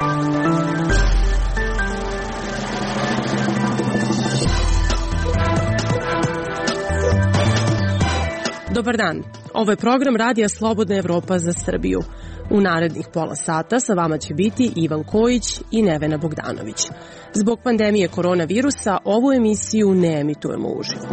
Dobar dan, ovo je program Radija Slobodna Evropa za Srbiju. U narednih pola sata sa vama će biti Ivan Kojić i Nevena Bogdanović. Zbog pandemije koronavirusa ovu emisiju ne emitujemo uživo.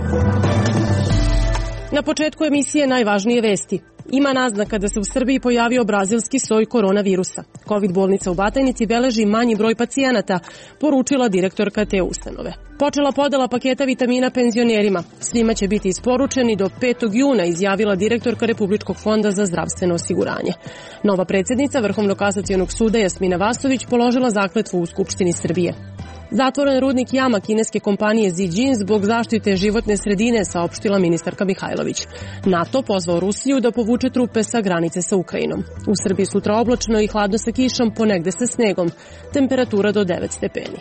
Na početku emisije najvažnije vesti. Ima naznaka da se u Srbiji pojavio brazilski soj koronavirusa. Covid bolnica u Batajnici beleži manji broj pacijenata, poručila direktorka te ustanove. Počela podela paketa vitamina penzionerima. Svima će biti isporučeni do 5. juna, izjavila direktorka Republičkog fonda za zdravstveno osiguranje. Nova predsjednica Vrhovnog kasacionog suda Jasmina Vasović položila zakletvu u Skupštini Srbije. Zatvoren rudnik jama kineske kompanije Zijin zbog zaštite životne sredine, saopštila ministarka Mihajlović. NATO pozvao Rusiju da povuče trupe sa granice sa Ukrajinom. U Srbiji sutra oblačno i hladno sa kišom, ponegde sa snegom. Temperatura do 9 stepeni.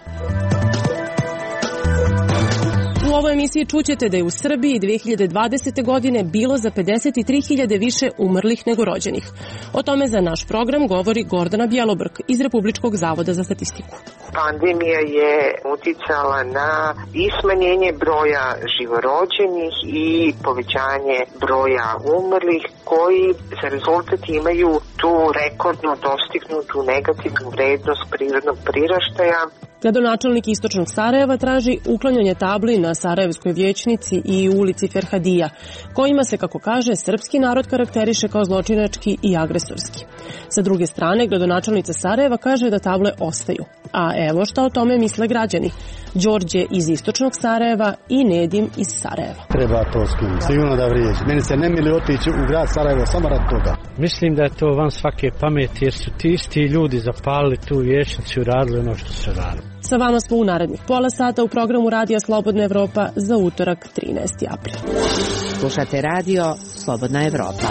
U ovoj emisiji čućete da je u Srbiji 2020. godine bilo za 53.000 više umrlih nego rođenih. O tome za naš program govori Gordana Bjelobrk iz Republičkog zavoda za statistiku. Pandemija je uticala na i smanjenje broja živorođenih i povećanje broja umrlih, koji za rezultat imaju tu rekordno dostignutu negativnu vrednost prirodnog priraštaja. Gradonačelnik Istočnog Sarajeva traži uklanjanje tabli na Sarajevskoj vijećnici i ulici Ferhadija, kojima se, kako kaže, srpski narod karakteriše kao zločinački i agresorski. Sa druge strane, gradonačelnica Sarajeva kaže da table ostaju. A evo šta o tome misle građani. Đorđe iz Istočnog Sarajeva i Nedim iz Sarajeva. Treba to skinuti, sigurno da vrijeđi. Meni se ne mili otići u grad Sarajevo samo rad toga. Mislim da je to van svake pameti, jer su ti isti ljudi zapalili tu vijećnicu i radili ono što se radi. Sa vama smo u narednih pola sata u programu Radija Slobodna Evropa za utorak 13. april. Slušate radio Slobodna Evropa.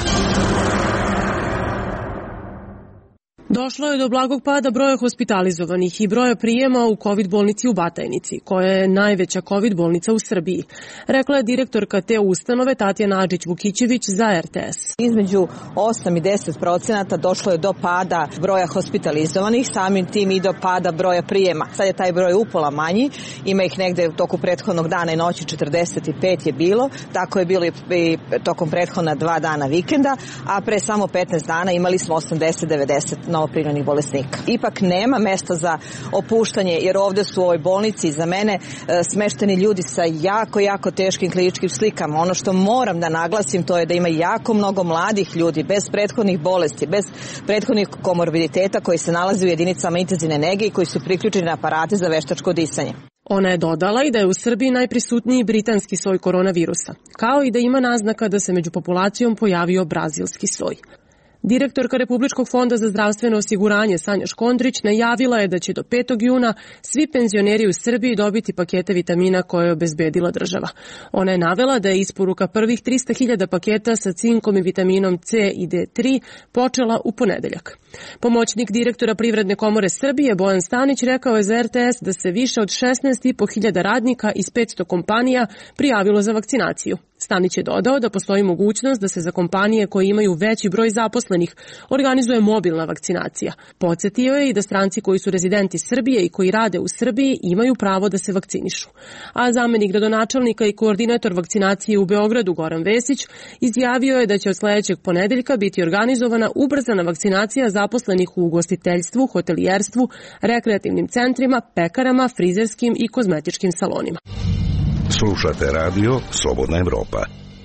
Došlo je do blagog pada broja hospitalizovanih i broja prijema u COVID bolnici u Batajnici, koja je najveća COVID bolnica u Srbiji, rekla je direktorka te ustanove Tatjana Adžić-Vukićević za RTS. Između 8 i 10% došlo je do pada broja hospitalizovanih, samim tim i do pada broja prijema. Sad je taj broj upola manji, ima ih negde u toku prethodnog dana i noći 45 je bilo, tako je bilo i tokom prethodna 2 dana vikenda, a pre samo 15 dana imali smo 80-90 novoprirodnih bolesnika. Ipak nema mesta za opuštanje, jer ovde su u ovoj bolnici za mene smešteni ljudi sa jako teškim kliničkim slikama. Ono što moram da naglasim, to je da ima jako mnogo mladih ljudi bez prethodnih bolesti, bez prethodnih komorbiditeta koji se nalaze u jedinicama intenzivne nege i koji su priključeni na aparate za veštačko disanje. Ona je dodala i da je u Srbiji najprisutniji britanski soj koronavirusa, kao i da ima naznaka da se među populacijom pojavio brazilski soj. Direktorka Republičkog fonda za zdravstveno osiguranje Sanja Škondrić najavila je da će do 5. juna svi penzioneri u Srbiji dobiti pakete vitamina koje je obezbedila država. Ona je navela da je isporuka prvih 300.000 paketa sa cinkom i vitaminom C i D3 počela u ponedeljak. Pomoćnik direktora Privredne komore Srbije Bojan Stanić rekao je za RTS da se više od 16.500 radnika iz 500 kompanija prijavilo za vakcinaciju. Stanić je dodao da postoji mogućnost da se za kompanije koje imaju veći broj zaposlenih organizuje mobilna vakcinacija. Podsjetio je i da stranci koji su rezidenti Srbije i koji rade u Srbiji imaju pravo da se vakcinišu. A zamenik gradonačelnika i koordinator vakcinacije u Beogradu Goran Vesić izjavio je da će od sledećeg ponedeljka biti organizovana ubrzana vakcinacija zaposlenih u ugostiteljstvu, hotelijerstvu, rekreativnim centrima, pekarama, frizerskim i kozmetičkim salonima. Slušate radio Slobodna Evropa.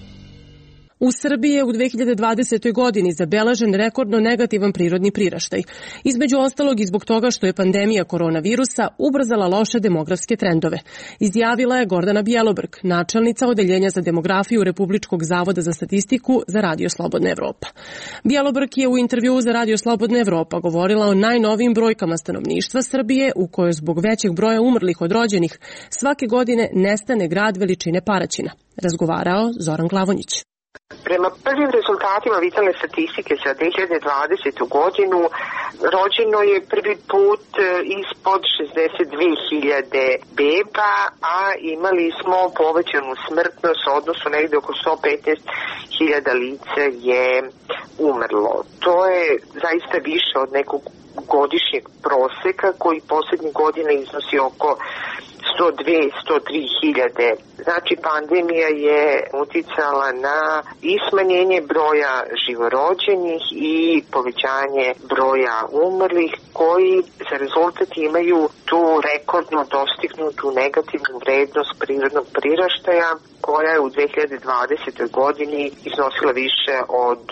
U Srbiji je u 2020. godini zabeležen rekordno negativan prirodni priraštaj. Između ostalog i zbog toga što je pandemija koronavirusa ubrzala loše demografske trendove, izjavila je Gordana Bjelobrk, načelnica Odeljenja za demografiju Republičkog zavoda za statistiku za Radio Slobodna Evropa. Bjelobrk je u intervjuu za Radio Slobodna Evropa govorila o najnovijim brojkama stanovništva Srbije, u kojoj zbog većeg broja umrlih od rođenih svake godine nestane grad veličine Paraćina. Razgovarao Zoran Glavonjić. Prema prvim rezultatima vitalne statistike za 2020. godinu Rođeno je prvi put ispod 62.000 beba, a imali smo povećanu smrtnost, odnosno negde oko 115.000 lica je umrlo. To je zaista više od nekog godišnjeg proseka koji poslednjih godina iznosi oko 102-103.000. Znači, pandemija je uticala na i smanjenje broja živorođenih i povećanje broja umrlih, koji za rezultat imaju tu rekordno dostignutu negativnu vrednost prirodnog priraštaja, koja je u 2020. godini iznosila više od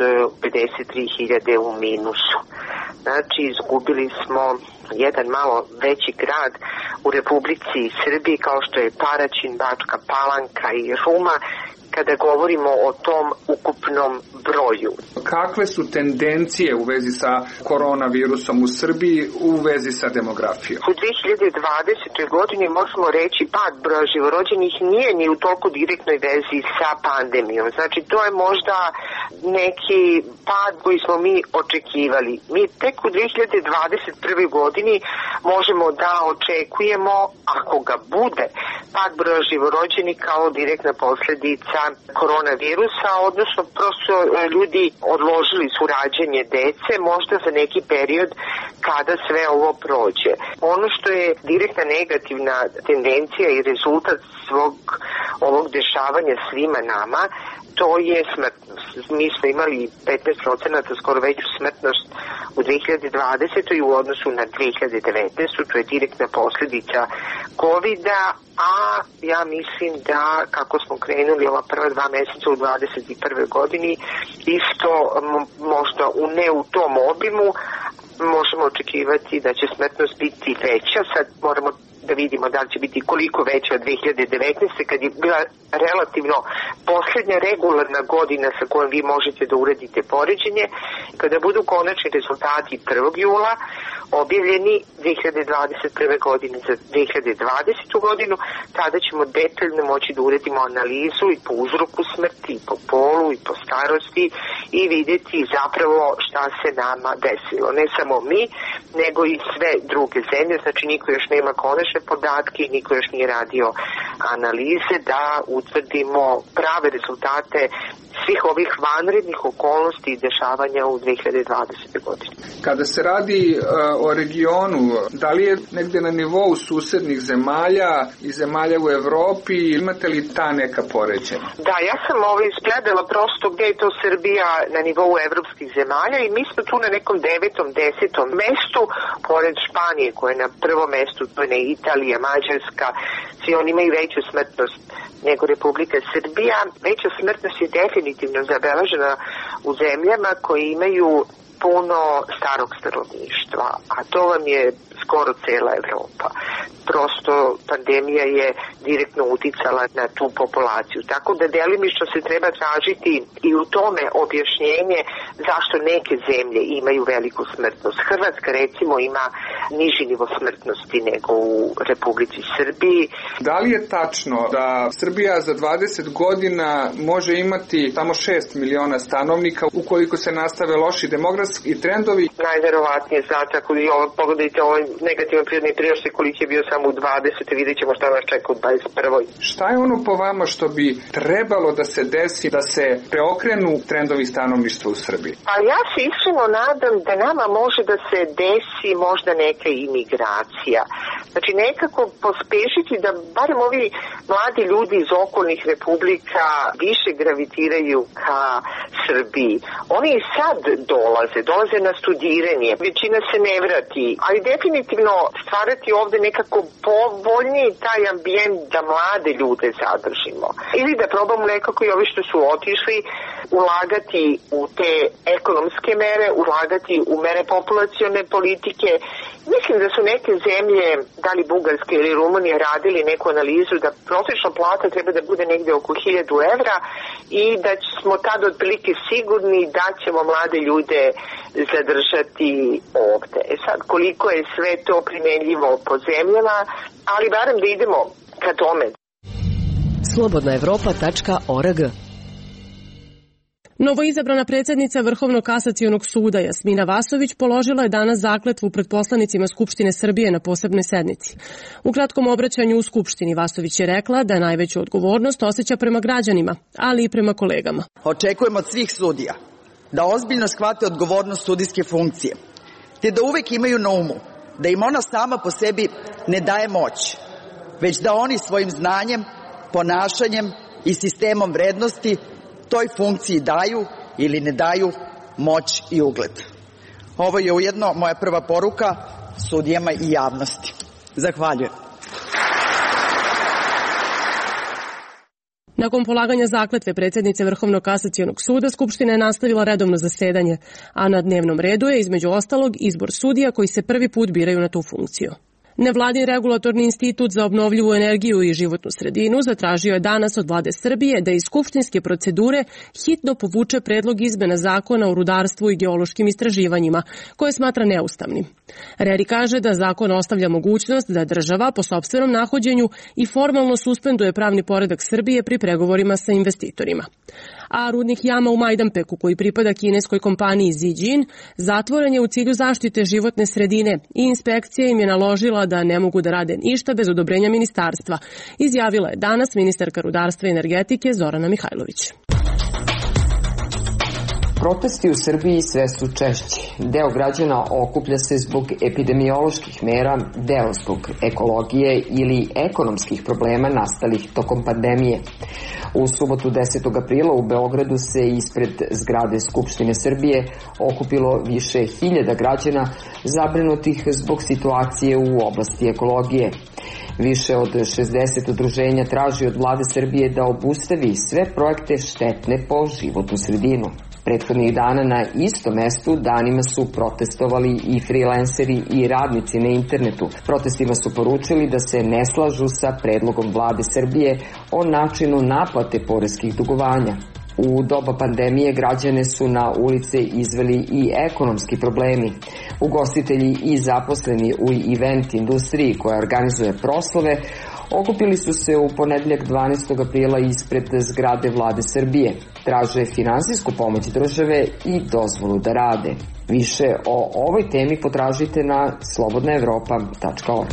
53.000 u minusu. Znači, izgubili smo jedan malo veći grad u Republici Srbiji kao što je Paraćin, Bačka Palanka i Ruma, kada govorimo o tom ukupnom broju. Kakve su tendencije u vezi sa koronavirusom u Srbiji, u vezi sa demografijom? U 2020. godini možemo reći pad broja živorođenih nije ni u toliko direktnoj vezi sa pandemijom. Znači, to je možda neki pad koji smo mi očekivali. Mi tek u 2021. godini možemo da očekujemo, ako ga bude, pad broja živorođenih kao direktna posledica koronavirusa, odnosno prosto ljudi odložili su rađanje dece možda za neki period kada sve ovo prođe. Ono što je direktna negativna tendencija i rezultat svog ovog dešavanja svima nama, to je smrtnost. Mi smo imali 15% skoro veću smrtnost u 2020. u odnosu na 2019. To je direktna posljedica COVID-a, a ja mislim da kako smo krenuli ova prva 2 meseca u 2021. godini, isto možda ne u tom obimu, možemo očekivati da će smrtnost biti veća. Sad moramo da vidimo da li će biti koliko veća od 2019. kad je bila relativno poslednja regularna godina sa kojom vi možete da uradite poređenje. Kada budu konačni rezultati 1. jula objavljeni 2021. godine za 2020. godinu, tada ćemo detaljno moći da uradimo analizu i po uzroku smrti, i po polu, i po starosti i videti zapravo šta se nama desilo. Ne samo mi, nego i sve druge zemlje, znači niko još nema konačne podatke, niko još nije radio analize da utvrdimo prave rezultate svih ovih vanrednih okolnosti i dešavanja u 2020. godini. Kada se radi o regionu, da li je negde na nivou susednih zemalja i zemalja u Evropi, imate li ta neka poređenja? Da, ja sam izgledala prosto gde je to Srbija na nivou evropskih zemalja i mi smo tu na nekom 9., 10. mestu, pored Španije koja je na prvom mestu, to je Italija, Mađarska, svi oni imaju veću smrtnost nego Republika Srbija. Veća smrtnost je definitivno zabeležena u zemljama koje imaju puno starog stanovništva, a to vam je skoro cela Evropa. Prosto pandemija je direktno uticala na tu populaciju. Tako da delimično se treba tražiti i u tome objašnjenje zašto neke zemlje imaju veliku smrtnost. Hrvatska recimo ima niži nivo smrtnosti nego u Republici Srbiji. Da li je tačno da Srbija za 20 godina može imati samo 6 miliona stanovnika ukoliko se nastave loši demografski trendovi? Najverovatnije, znate, ako pogledajte ovaj negativan prirodni priraštaj koliki je bio samo u 20. vidjet ćemo šta nas čeka u 21. Šta je ono po vama što bi trebalo da se desi da se preokrenu trendovi stanovništva u Srbiji? A ja se iskreno nadam da nama može da se desi možda neka imigracija. Znači nekako pospešiti da barem ovi mladi ljudi iz okolnih republika više gravitiraju ka Srbiji. Oni i sad dolaze na studiranje, većina se ne vrati, ali definitivno stvarati ovde nekako povoljniji taj ambijent da mlade ljude zadržimo. Ili da probamo nekako i ovi što su otišli ulagati u te ekonomske mere, ulagati u mere populacione politike. Mislim da su neke zemlje, da li Bugarska ili Rumunija, radili neku analizu da prosječna plata treba da bude negde oko 1.000 evra i da smo tad otprilike sigurni da ćemo mlade ljude zadržati ovde. Sad, koliko je sve to primenljivo po zemljama, ali barem da idemo ka tome. Slobodnaevropa.org Novoizabrana predsjednica Vrhovnog kasacionog suda Jasmina Vasović položila je danas zakletvu pred poslanicima Skupštine Srbije na posebnoj sednici. U kratkom obraćanju u Skupštini Vasović je rekla da najveću odgovornost osjeća prema građanima, ali i prema kolegama. Očekujem od svih sudija da ozbiljno shvate odgovornost sudijske funkcije, te da uvek imaju na umu da im ona sama po sebi ne daje moć, već da oni svojim znanjem, ponašanjem i sistemom vrednosti toj funkciji daju ili ne daju moć i ugled. Ovo je ujedno moja prva poruka sudijama i javnosti. Zahvaljujem. Nakon polaganja zakletve predsjednice Vrhovnog kasacionog suda, Skupština je nastavila redovno zasedanje, a na dnevnom redu je između ostalog izbor sudija koji se prvi put biraju na tu funkciju. Nevladin regulatorni institut za obnovljivu energiju i životnu sredinu zatražio je danas od vlade Srbije da iz skupštinske procedure hitno povuče predlog izmena zakona o rudarstvu i geološkim istraživanjima, koje smatra neustavnim. RERI kaže da zakon ostavlja mogućnost da država po sopstvenom nahođenju i formalno suspenduje pravni poredak Srbije pri pregovorima sa investitorima. A rudnik jama u Majdanpeku, koji pripada kineskoj kompaniji Zijin, zatvoren je u cilju zaštite životne sredine i inspekcija im je naložila da ne mogu da rade ništa bez odobrenja ministarstva, izjavila je danas ministarka rudarstva i energetike Zorana Mihajlović. Protesti u Srbiji sve su češći. Deo građana okuplja se zbog epidemioloških mera, deo zbog ekologije ili ekonomskih problema nastalih tokom pandemije. U subotu 10. aprila u Beogradu se ispred zgrade Skupštine Srbije okupilo više hiljada građana zabrinutih zbog situacije u oblasti ekologije. Više od 60 udruženja traži od vlade Srbije da obustavi sve projekte štetne po životnu sredinu. Prethodnih dana na istom mestu danima su protestovali i freelanceri i radnici na internetu. Protestima su poručili da se ne slažu sa predlogom vlade Srbije o načinu naplate poreskih dugovanja. U doba pandemije građane su na ulice izveli i ekonomski problemi. Ugostitelji i zaposleni u event industriji koja organizuje proslave okupili su se u ponedeljak 12. aprila ispred zgrade vlade Srbije. Traže finansijsku pomoć države i dozvolu da rade. Više o ovoj temi potražite na slobodnaevropa.org.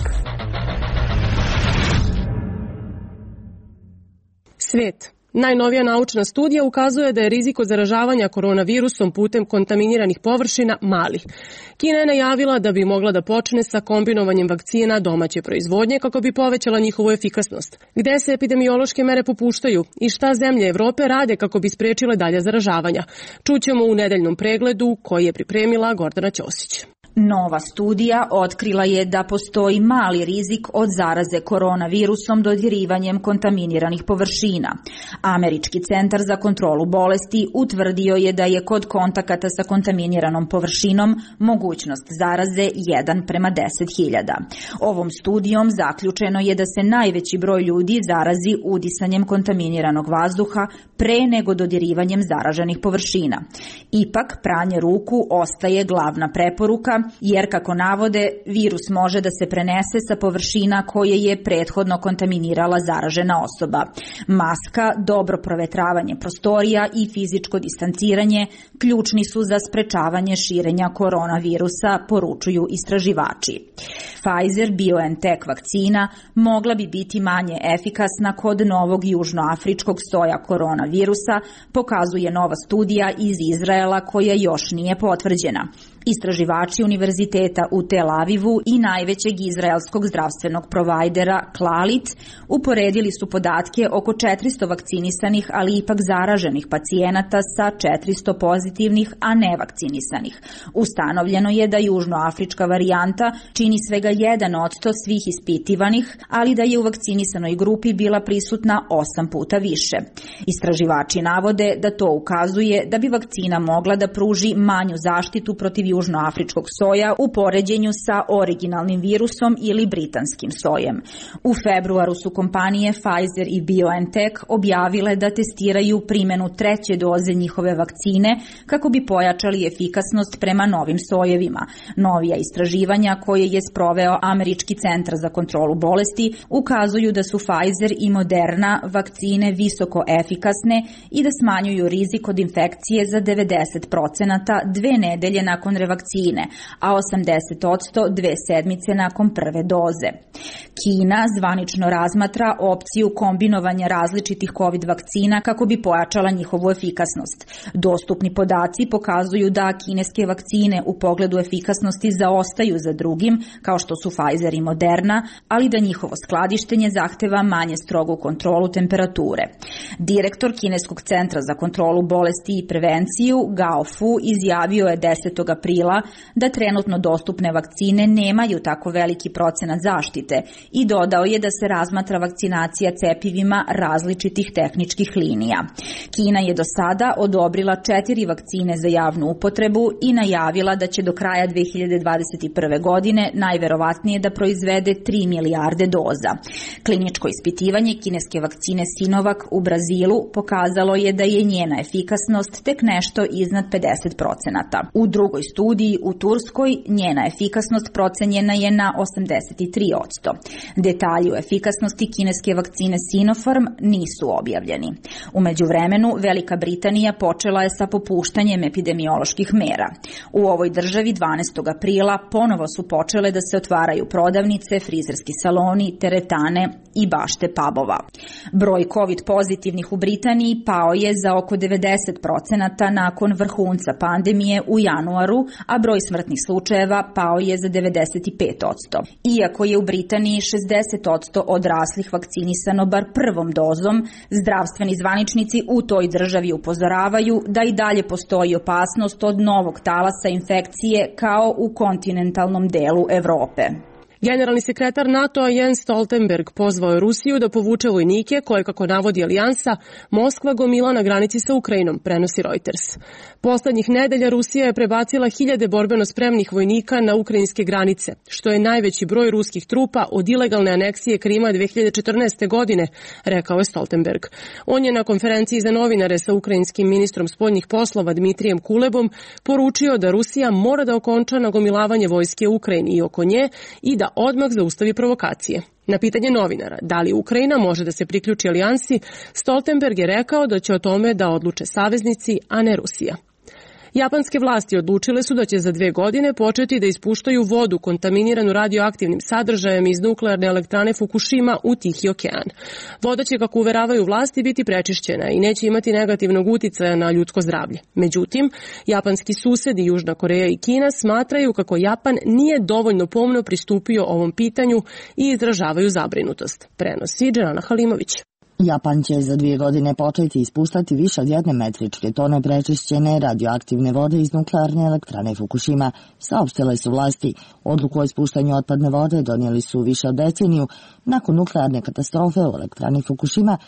Svet. Najnovija naučna studija ukazuje da je rizik od zaražavanja koronavirusom putem kontaminiranih površina mali. Kina je najavila da bi mogla da počne sa kombinovanjem vakcina domaće proizvodnje kako bi povećala njihovu efikasnost. Gde se epidemiološke mere popuštaju i šta zemlje Evrope rade kako bi sprečile dalje zaražavanja? Čućemo u nedeljnom pregledu koji je pripremila Gordana Ćosić. Nova studija otkrila je da postoji mali rizik od zaraze koronavirusom dodirivanjem kontaminiranih površina. Američki centar za kontrolu bolesti utvrdio je da je kod kontakata sa kontaminiranom površinom mogućnost zaraze 1:10.000. Ovom studijom zaključeno je da se najveći broj ljudi zarazi udisanjem kontaminiranog vazduha pre nego dodirivanjem zaraženih površina. Ipak, pranje ruku ostaje glavna preporuka, jer kako navode, virus može da se prenese sa površina koje je prethodno kontaminirala zaražena osoba. Maska, dobro provetravanje prostorija i fizičko distanciranje ključni su za sprečavanje širenja koronavirusa, poručuju istraživači. Pfizer-BioNTech vakcina mogla bi biti manje efikasna kod novog južnoafričkog soja koronavirusa, pokazuje nova studija iz Izraela koja još nije potvrđena. Istraživači univerziteta u Tel Avivu i najvećeg izraelskog zdravstvenog provajdera Clalit uporedili su podatke oko 400 vakcinisanih, ali ipak zaraženih pacijenata sa 400 pozitivnih, a ne vakcinisanih. Ustanovljeno je da južnoafrička varijanta čini svega 1% svih ispitivanih, ali da je u vakcinisanoj grupi bila prisutna 8 puta više. Istraživači navode da to ukazuje da bi vakcina mogla da pruži manju zaštitu protiv južnoafričkog soja u poređenju sa originalnim virusom ili britanskim sojem. U februaru su kompanije Pfizer i BioNTech objavile da testiraju primjenu treće doze njihove vakcine kako bi pojačali efikasnost prema novim sojevima. Novija istraživanja koje je sproveo Američki centar za kontrolu bolesti ukazuju da su Pfizer i Moderna vakcine visoko efikasne i da smanjuju rizik od infekcije za 90% 2 nedelje nakon revakcine, a 80% 2 sedmice nakon prve doze. Kina zvanično razmatra opciju kombinovanja različitih COVID vakcina kako bi pojačala njihovu efikasnost. Dostupni podaci pokazuju da kineske vakcine u pogledu efikasnosti zaostaju za drugim, kao što su Pfizer i Moderna, ali da njihovo skladištenje zahteva manje strogu kontrolu temperature. Direktor Kineskog centra za kontrolu bolesti i prevenciju Gao Fu izjavio je 10. aprila da trenutno dostupne vakcine nemaju tako veliki procenat zaštite i dodao je da se razmatra vakcinacija cepivima različitih tehničkih linija. Kina je do sada odobrila 4 vakcine za javnu upotrebu i najavila da će do kraja 2021. godine najverovatnije da proizvede 3 milijarde doza. Kliničko ispitivanje kineske vakcine Sinovac u Brazilu pokazalo je da je njena efikasnost tek nešto iznad 50%. U drugoj studiji u Turskoj njena efikasnost procenjena je na 83%. Detalji o efikasnosti kineske vakcine Sinopharm nisu objavljeni. U međuvremenu, Velika Britanija počela je sa popuštanjem epidemioloških mera. U ovoj državi 12. aprila ponovo su počele da se otvaraju prodavnice, frizerski saloni, teretane i bašte pubova. Broj COVID pozitivnih u Britaniji pao je za oko 90% nakon vrhunca pandemije u januaru, a broj smrtnih slučajeva pao je za 95%. Iako je u Britaniji 60% odraslih vakcinisano bar prvom dozom, zdravstveni zvaničnici u toj državi upozoravaju da i dalje postoji opasnost od novog talasa infekcije kao u kontinentalnom delu Evrope. Generalni sekretar NATO-a Jens Stoltenberg pozvao je Rusiju da povuče vojnike koje, kako navodi alijansa, Moskva gomila na granici sa Ukrajinom, prenosi Reuters. Poslednjih nedelja Rusija je prebacila 1000 borbeno spremnih vojnika na ukrajinske granice, što je najveći broj ruskih trupa od ilegalne aneksije Krima 2014. godine, rekao je Stoltenberg. On je na konferenciji za novinare sa ukrajinskim ministrom spoljnih poslova Dmitrijem Kulebom poručio da Rusija mora da okonča nagomilavanje vojske u Ukrajini i oko nje i da odmah zaustavi provokacije. Na pitanje novinara da li Ukrajina može da se priključi alijansi, Stoltenberg je rekao da će o tome da odluče saveznici, a ne Rusija. Japanske vlasti odlučile su da će za 2 godine početi da ispuštaju vodu kontaminiranu radioaktivnim sadržajem iz nuklearne elektrane Fukushima u Tihi okean. Voda će, kako uveravaju vlasti, biti prečišćena i neće imati negativnog uticaja na ljudsko zdravlje. Međutim, japanski susedi Južna Koreja i Kina smatraju kako Japan nije dovoljno pomno pristupio ovom pitanju i izražavaju zabrinutost. Prenosi Džerana Halimović. Japan će za 2 godine početi ispuštati više od 1 metričke tone prečišćene radioaktivne vode iz nuklearne elektrane Fukushima, saopštile su vlasti. Odluku o ispuštanju otpadne vode donijeli su više od deceniju nakon nuklearne katastrofe u elektrani Fukushima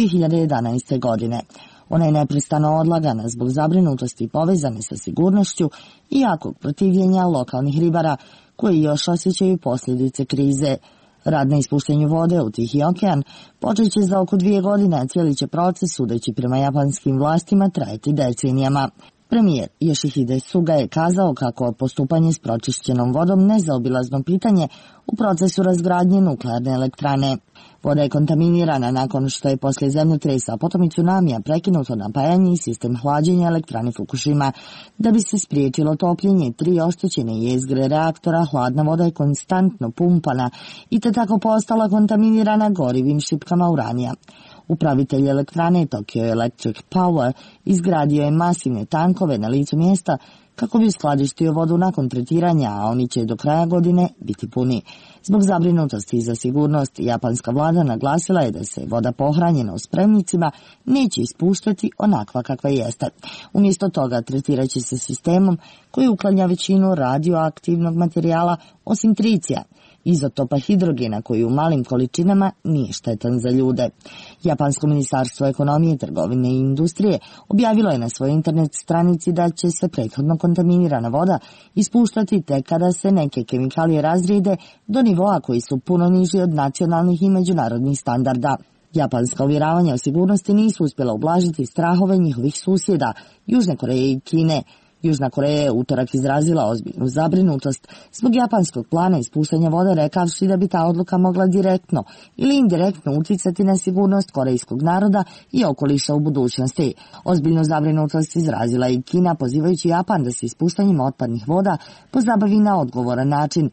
2011. godine. Ona je neprestano odlagana zbog zabrinutosti povezane sa sigurnošću i jakog protivljenja lokalnih ribara koji još osjećaju posljedice krize. Rad na ispuštenju vode u Tihi okean počet će za oko 2 godine, a cijeli će proces, sudeći prema japanskim vlastima, trajati decenijama. Premijer Yoshihide Suga je kazao kako postupanje s pročišćenom vodom nezaobilazno pitanje u procesu razgradnje nuklearne elektrane. Voda je kontaminirana nakon što je poslije zemljotresa, a potom i tsunamija prekinuto napajanje i sistem hlađenja elektrane Fukushima. Da bi se spriječilo topljenje 3 oštećene jezgre reaktora, hladna voda je konstantno pumpana i te tako postala kontaminirana gorivim šipkama uranija. Upravitelj elektrane Tokyo Electric Power izgradio je masivne tankove na licu mjesta kako bi skladištio vodu nakon tretiranja, a oni će do kraja godine biti puni. Zbog zabrinutosti za sigurnost, japanska vlada naglasila je da se voda pohranjena u spremnicima neće ispuštati onakva kakva jeste. Umjesto toga tretirat će se sistemom koji uklanja većinu radioaktivnog materijala osim tricija. izotopa hidrogena koji u malim količinama nije štetan za ljude. Japansko ministarstvo ekonomije, trgovine i industrije objavilo je na svojoj internet stranici da će se prethodno kontaminirana voda ispuštati tek kada se neke kemikalije razrijede do nivoa koji su puno niži od nacionalnih i međunarodnih standarda. Japanska uvjeravanja o sigurnosti nisu uspjela ublažiti strahove njihovih susjeda, Južne Koreje i Kine. Južna Koreja je utorak izrazila ozbiljnu zabrinutost zbog japanskog plana ispuštanja vode, rekavši da bi ta odluka mogla direktno ili indirektno uticati na sigurnost korejskog naroda i okoliša u budućnosti. Ozbiljnu zabrinutost izrazila i Kina, pozivajući Japan da se ispuštanjem otpadnih voda pozabavi na odgovoran način.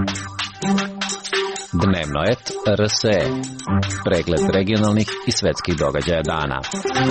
Dnevno et RSE. Pregled regionalnih i svetskih događaja dana.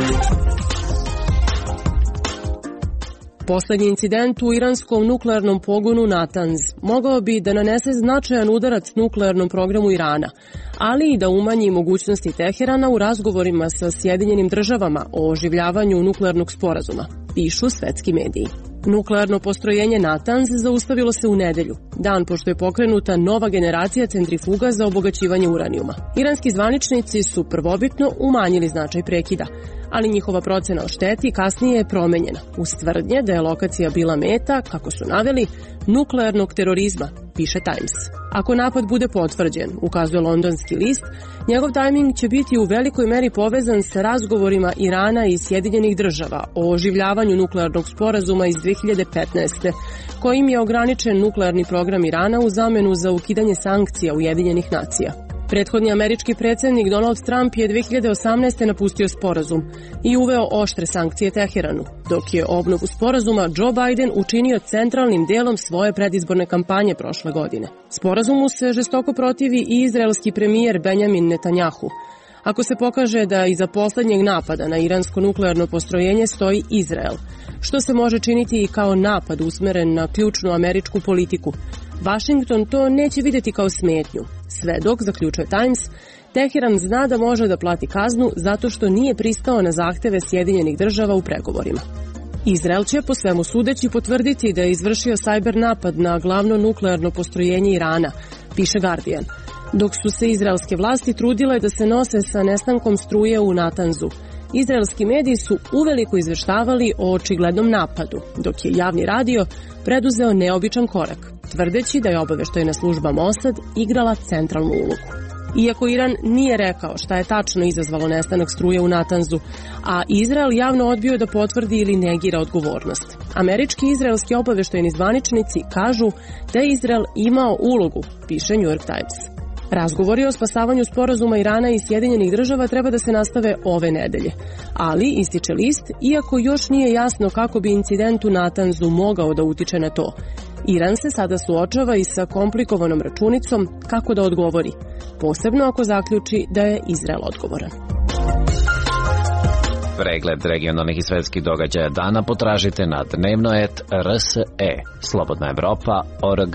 Poslednji incident u iranskom nuklearnom pogonu Natanz mogao bi da nanese značajan udarac nuklearnom programu Irana, ali i da umanji mogućnosti Teherana u razgovorima sa Sjedinjenim državama o oživljavanju nuklearnog sporazuma, pišu svetski mediji. Nuklearno postrojenje Natanz zaustavilo se u nedelju, dan pošto je pokrenuta nova generacija centrifuga za obogaćivanje uranijuma. Iranski zvaničnici su prvobitno umanjili značaj prekida, ali njihova procena o šteti kasnije je promenjena uz tvrdnje da je lokacija bila meta, kako su naveli, nuklearnog terorizma, piše Times. Ako napad bude potvrđen, ukazuje londonski list, njegov tajming će biti u velikoj meri povezan sa razgovorima Irana i Sjedinjenih država o oživljavanju nuklearnog sporazuma iz 2015. kojim je ograničen nuklearni program Irana u zamenu za ukidanje sankcija Ujedinjenih nacija. Prethodni američki predsjednik Donald Trump je 2018. napustio sporazum i uveo oštre sankcije Teheranu, dok je obnovu sporazuma Joe Biden učinio centralnim delom svoje predizborne kampanje prošle godine. Sporazumu se žestoko protivi i izraelski premijer Benjamin Netanjahu. Ako se pokaže da iza poslednjeg napada na iransko nuklearno postrojenje stoji Izrael, što se može činiti i kao napad usmeren na ključnu američku politiku, Washington to neće videti kao smetnju, sve dok, zaključuje Times, Teheran zna da može da plati kaznu zato što nije pristao na zahteve Sjedinjenih država u pregovorima. Izrael će po svemu sudeći potvrditi da je izvršio sajber napad na glavno nuklearno postrojenje Irana, piše Guardian, dok su se izraelske vlasti trudile da se nose sa nestankom struje u Natanzu. Izraelski mediji su uveliko izveštavali o očiglednom napadu, dok je javni radio preduzeo neobičan korak, tvrdeći da je obaveštajna služba Mossad igrala centralnu ulogu. Iako Iran nije rekao šta je tačno izazvalo nestanak struje u Natanzu, a Izrael javno odbio da potvrdi ili negira odgovornost. Američki i izraelski obaveštajni zvaničnici kažu da je Izrael imao ulogu, piše New York Times. Razgovori o spasavanju sporazuma Irana i Sjedinjenih država treba da se nastave ove nedelje. Ali, ističe list, iako još nije jasno kako bi incident u Natanzu mogao da utiče na to, Iran se sada suočava i sa komplikovanom računicom kako da odgovori, posebno ako zaključi da je Izrael odgovoran. Pregled regionalnih i svetskih događaja dana potražite na dnevnoet.rse, Slobodna Evropa.org.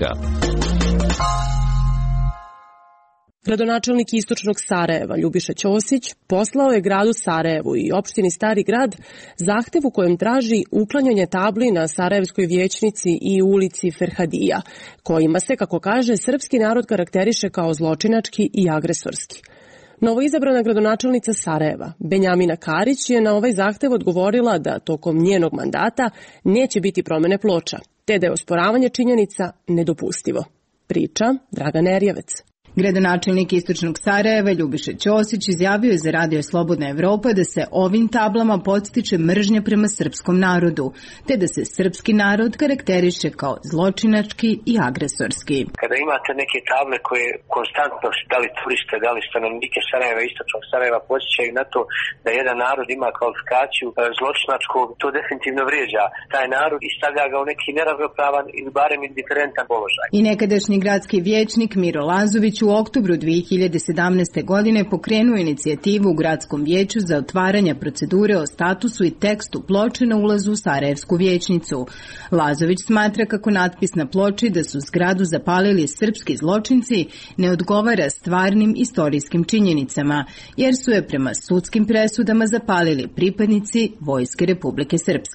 Gradonačelnik istočnog Sarajeva, Ljubiša Ćosić, poslao je gradu Sarajevu i opštini Stari grad zahtev u kojem traži uklanjanje tabli na Sarajevskoj vijećnici i ulici Ferhadija, kojima se, kako kaže, srpski narod karakteriše kao zločinački i agresorski. Novoizabrana gradonačelnica Sarajeva, Benjamina Karić, je na ovaj zahtev odgovorila da tokom njenog mandata neće biti promene ploča, te da je osporavanje činjenica nedopustivo. Priča Dragan Erjevec. Gradonačelnik istočnog Sarajeva Ljubiša Ćosić izjavio je za Radio Slobodna Evropa da se ovim tablama podstiče mržnja prema srpskom narodu, te da se srpski narod karakteriše kao zločinački i agresorski. Kada imate neke table koje konstantno, da li turiste, da li stanovnike Sarajeva, istočnog Sarajeva, podsjećaju na to da jedan narod ima kvalifikaciju zločinačkog, to definitivno vrijeđa taj narod i stavlja ga u neki neravnopravan ili barem indiferentan položaj. I nekadašnji gradski vijećnik Miro Lazović u oktobru 2017. godine pokrenuo inicijativu u gradskom vijeću za otvaranje procedure o statusu i tekstu ploče na ulazu u Sarajevsku vijećnicu. Lazović smatra kako natpis na ploči da su zgradu zapalili srpski zločinci ne odgovara stvarnim istorijskim činjenicama, jer su je prema sudskim presudama zapalili pripadnici Vojske Republike Srpske.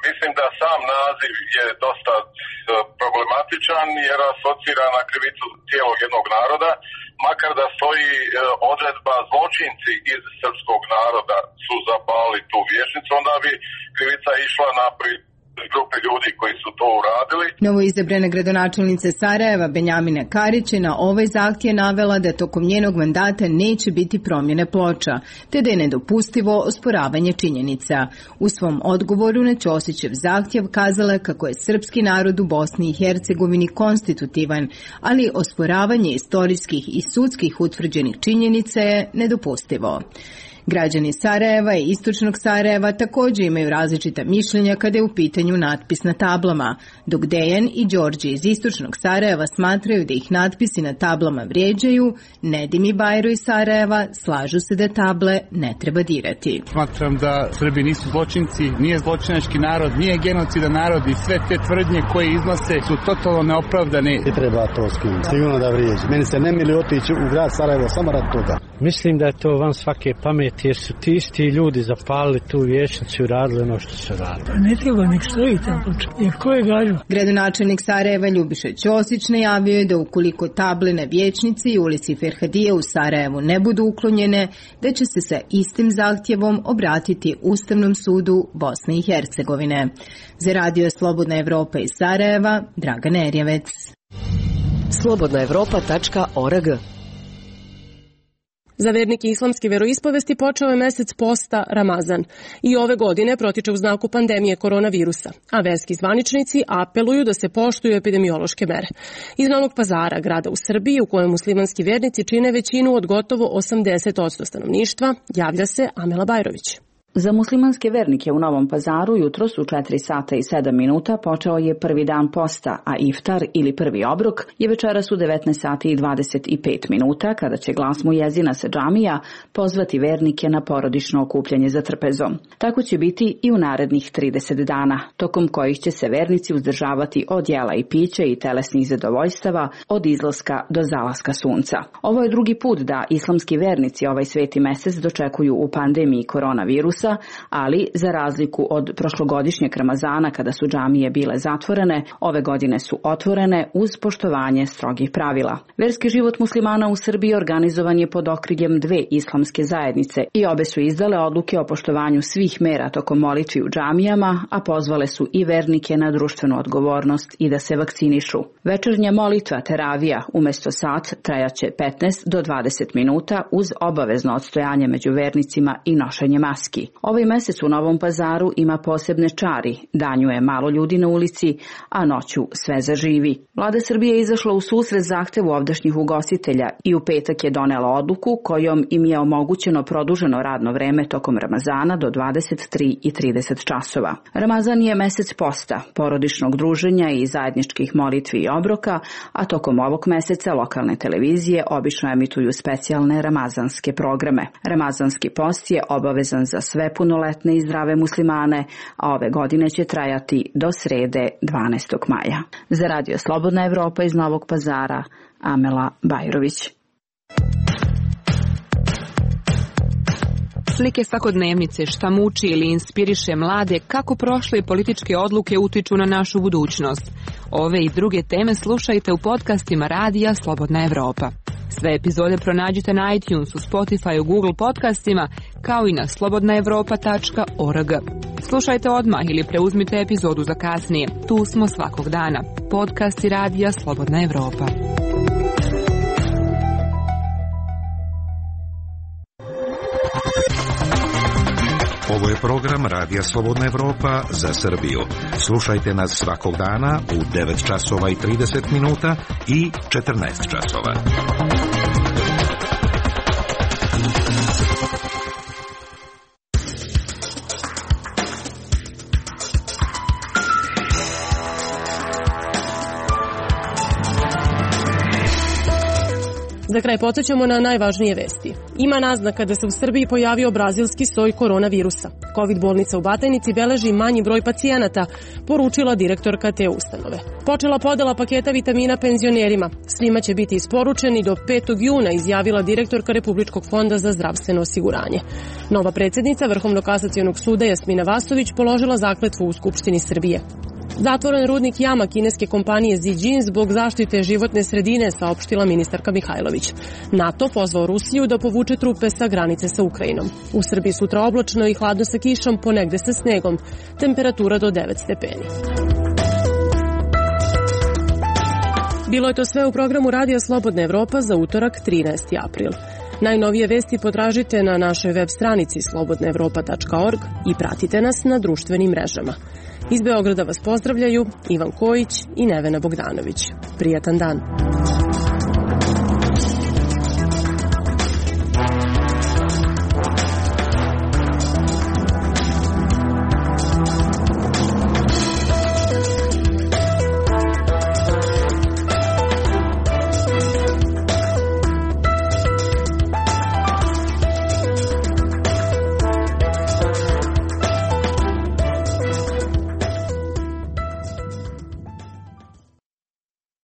Mislim da sam naziv je dosta problematičan jer asocira na krivicu cijelog jednog naroda, makar da stoji odredba zločinci iz srpskog naroda su zapalili tu vijećnicu, onda bi krivica išla na grupe ljudi koji su to uradili. Novoizabrana gradonačelnica Sarajeva Benjamina Karić je na ovaj zahtjev navela da tokom njenog mandata neće biti promjene ploča, te da je nedopustivo osporavanje činjenica. U svom odgovoru na Ćosićev zahtjev kazala kako je srpski narod u Bosni i Hercegovini konstitutivan, ali osporavanje istorijskih i sudskih utvrđenih činjenica je nedopustivo. Građani Sarajeva i istočnog Sarajeva također imaju različita mišljenja kada je u pitanju natpis na tablama, dok Dejan i Đorđe iz istočnog Sarajeva smatraju da ih natpisi na tablama vrijeđaju, Nedim i Bajro iz Sarajeva slažu se da table ne treba dirati. Smatram da Srbi nisu zločinci, nije zločinački narod, nije genocidan narod i sve te tvrdnje koje iznose su totalno neopravdane. Ne treba to skinuti, sigurno da vrijeđi. Meni se ne mili otići u grad Sarajevo samo rad toga. Mislim da je to van svake pameti jer su ti isti ljudi zapalili tu vijećnicu i radili ono što se radi. Pa ne treba nek stoji tamo, jer ko je gađu? Gradonačelnik Sarajeva Ljubiša Ćosić najavio je da ukoliko table na vijećnici i ulici Ferhadije u Sarajevu ne budu uklonjene, da će se sa istim zahtjevom obratiti Ustavnom sudu Bosne i Hercegovine. Za Radio Slobodna Evropa iz Sarajeva, Dragan Erjevec. slobodnaevropa.org. Za vernike islamske veroispovesti počeo je mesec posta Ramazan i ove godine protiče u znaku pandemije koronavirusa, a verski zvaničnici apeluju da se poštuju epidemiološke mere. Iz Novog Pazara, grada u Srbiji, u kojem muslimanski vernici čine većinu od gotovo 80% stanovništva, javlja se Amela Bajrović. Za muslimanske vernike u Novom Pazaru jutros u 4 sata i 7 minuta počeo je prvi dan posta, a iftar ili prvi obrok je večeras u 19 sati i 25 minuta kada će glas muezina sa džamija pozvati vernike na porodično okupljanje za trpezom. Tako će biti i u narednih 30 dana, tokom kojih će se vernici uzdržavati od jela i pića i telesnih zadovoljstava od izlaska do zalaska sunca. Ovo je drugi put da islamski vernici ovaj sveti mesec dočekuju u pandemiji koronavirusa, ali za razliku od prošlogodišnjeg Ramazana kada su džamije bile zatvorene, ove godine su otvorene uz poštovanje strogih pravila. Verski život muslimana u Srbiji organizovan je pod okriljem 2 islamske zajednice i obe su izdale odluke o poštovanju svih mera tokom molitvi u džamijama, a pozvale su i vernike na društvenu odgovornost i da se vakcinišu. Večernja molitva teravija umjesto sat trajaće 15 do 20 minuta uz obavezno odstojanje među vernicima i nošenje maski. Ovaj mesec u Novom Pazaru ima posebne čari, danju je malo ljudi na ulici, a noću sve zaživi. Vlada Srbije je izašla u susret zahtevu ovdašnjih ugostitelja i u petak je donela odluku kojom im je omogućeno produženo radno vreme tokom Ramazana do 23:30 časova. Ramazan je mesec posta, porodičnog druženja i zajedničkih molitvi i obroka, a tokom ovog meseca lokalne televizije obično emituju specijalne ramazanske programe. Ramazanski post je obavezan za sve punoletne i zdrave muslimane, a ove godine će trajati do srede 12. maja. Za Radio Slobodna Evropa iz Novog Pazara, Amela Bajrović. Slike svakodnevnice, šta muči ili inspiriše mlade, kako prošle političke odluke utiču na našu budućnost. Ove i druge teme slušajte u podcastima Radija Slobodna Evropa. Sve epizode pronađite na iTunesu, Spotifyu, Google podcastima, kao i na slobodnaevropa.org. Slušajte odmah ili preuzmite epizodu za kasnije. Tu smo svakog dana. Podcasti Radija Slobodna Evropa. Ovo je program Radija Slobodna Evropa za Srbiju. Slušajte nas svakog dana u 9 časova i 30 minuta i 14 časova. Za kraj podsjećamo na najvažnije vesti. Ima naznaka da se u Srbiji pojavio brazilski soj koronavirusa. Covid bolnica u Batajnici beleži manji broj pacijenata, poručila direktorka te ustanove. Počela podela paketa vitamina penzionerima. Svima će biti isporučeni do 5. juna, izjavila direktorka Republičkog fonda za zdravstveno osiguranje. Nova predsjednica Vrhovnog kasacionog suda Jasmina Vasović položila zakletvu u Skupštini Srbije. Zatvoren rudnik jama kineske kompanije Zijin zbog zaštite životne sredine, saopštila ministarka Mihajlović. NATO pozvao Rusiju da povuče trupe sa granice sa Ukrajinom. U Srbiji sutra oblačno i hladno sa kišom, ponegde sa snegom. Temperatura do 9 stepeni. Bilo je to sve u programu Radija Slobodna Evropa za utorak 13. april. Najnovije vesti potražite na našoj web stranici slobodnaevropa.org i pratite nas na društvenim mrežama. Iz Beograda vas pozdravljaju Ivan Kojić i Nevena Bogdanović. Prijatan dan.